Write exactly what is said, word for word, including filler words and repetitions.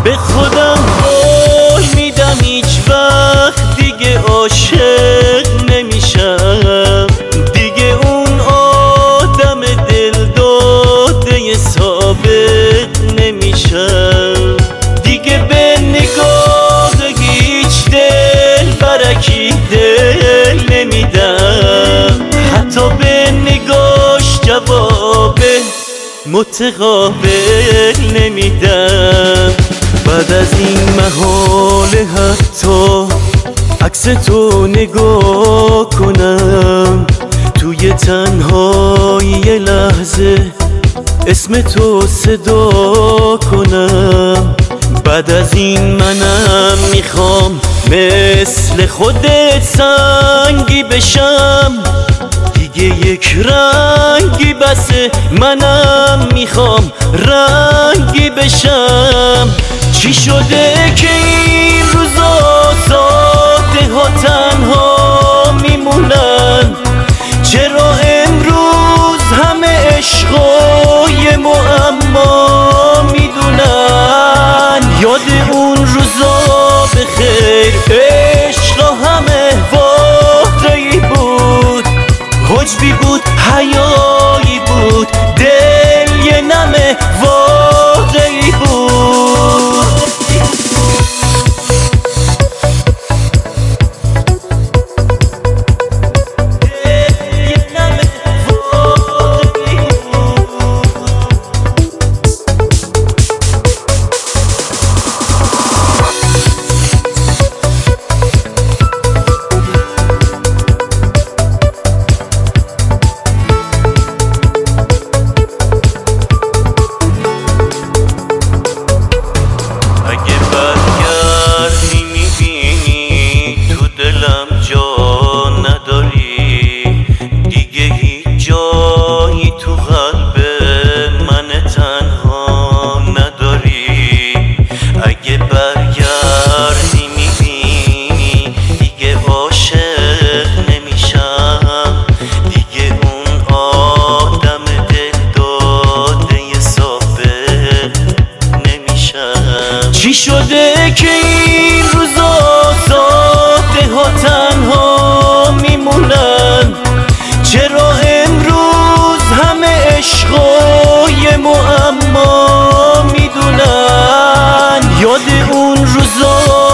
به خودم قول میدم هیچ وقت دیگه عاشق نمیشم، دیگه اون آدم دل داده ثابت نمیشم، دیگه به نگاه هیچ دل برکی دل نمیدم، حتی به نگاش جواب متقابل نمیدم. بعد از این محاله حتی عکس تو نگاه کنم، توی تنهایی یه لحظه اسم تو صدا کنم. بعد از این منم میخوام مثل خودت سنگی بشم، دیگه یک رنگی بسه، منم میخوام رنگی بشم. چی شده که این روزا ساده ها تنها میمونن؟ چرا امروز همه عشقای معما میدونن؟ یاد اون روزا بخیر، عشقا همه واقعی بود، حجبی بود، حیایی بود، دل یه نمه واقعی بود. چی شده که این روزا ساده ها تنها میمونن؟ چرا امروز همه عشقای معما میدونن؟ یاد اون روزا